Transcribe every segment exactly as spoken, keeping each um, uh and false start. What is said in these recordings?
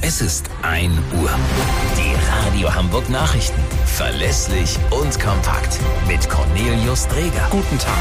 Es ist ein Uhr. Die Radio Hamburg Nachrichten. Verlässlich und kompakt. Mit Cornelius Dreger. Guten Tag.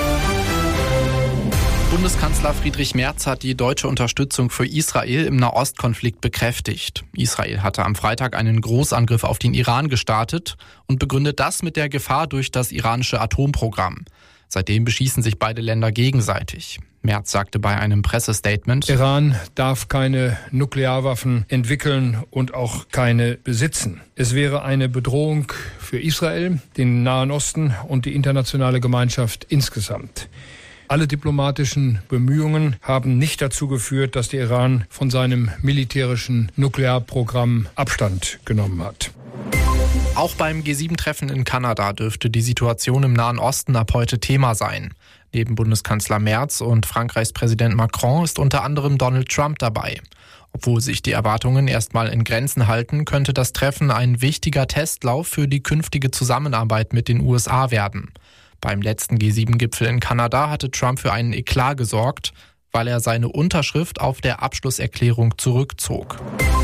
Bundeskanzler Friedrich Merz hat die deutsche Unterstützung für Israel im Nahostkonflikt bekräftigt. Israel hatte am Freitag einen Großangriff auf den Iran gestartet und begründet das mit der Gefahr durch das iranische Atomprogramm. Seitdem beschießen sich beide Länder gegenseitig. Merz sagte bei einem Pressestatement: Iran darf keine Nuklearwaffen entwickeln und auch keine besitzen. Es wäre eine Bedrohung für Israel, den Nahen Osten und die internationale Gemeinschaft insgesamt. Alle diplomatischen Bemühungen haben nicht dazu geführt, dass der Iran von seinem militärischen Nuklearprogramm Abstand genommen hat. Auch beim G sieben Treffen in Kanada dürfte die Situation im Nahen Osten ab heute Thema sein. Neben Bundeskanzler Merz und Frankreichs Präsident Macron ist unter anderem Donald Trump dabei. Obwohl sich die Erwartungen erstmal in Grenzen halten, könnte das Treffen ein wichtiger Testlauf für die künftige Zusammenarbeit mit den U S A werden. Beim letzten G sieben Gipfel in Kanada hatte Trump für einen Eklat gesorgt, weil er seine Unterschrift auf der Abschlusserklärung zurückzog.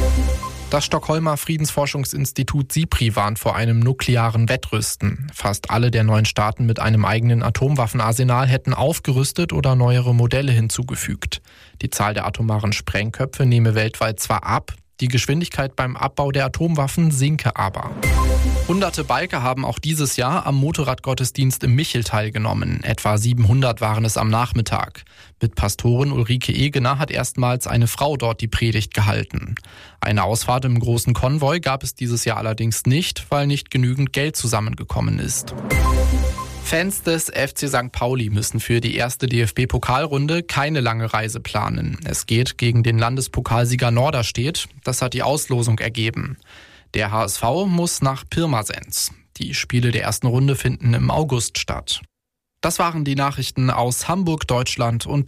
Das Stockholmer Friedensforschungsinstitut SIPRI warnt vor einem nuklearen Wettrüsten. Fast alle der neun Staaten mit einem eigenen Atomwaffenarsenal hätten aufgerüstet oder neuere Modelle hinzugefügt. Die Zahl der atomaren Sprengköpfe nehme weltweit zwar ab, die Geschwindigkeit beim Abbau der Atomwaffen sinke aber. Hunderte Biker haben auch dieses Jahr am Motorradgottesdienst im Michel teilgenommen. Etwa siebenhundert waren es am Nachmittag. Mit Pastorin Ulrike Egener hat erstmals eine Frau dort die Predigt gehalten. Eine Ausfahrt im großen Konvoi gab es dieses Jahr allerdings nicht, weil nicht genügend Geld zusammengekommen ist. Fans des F C Sankt Pauli müssen für die erste D F B-Pokalrunde keine lange Reise planen. Es geht gegen den Landespokalsieger Norderstedt. Das hat die Auslosung ergeben. Der H S V muss nach Pirmasens. Die Spiele der ersten Runde finden im August statt. Das waren die Nachrichten aus Hamburg, Deutschland und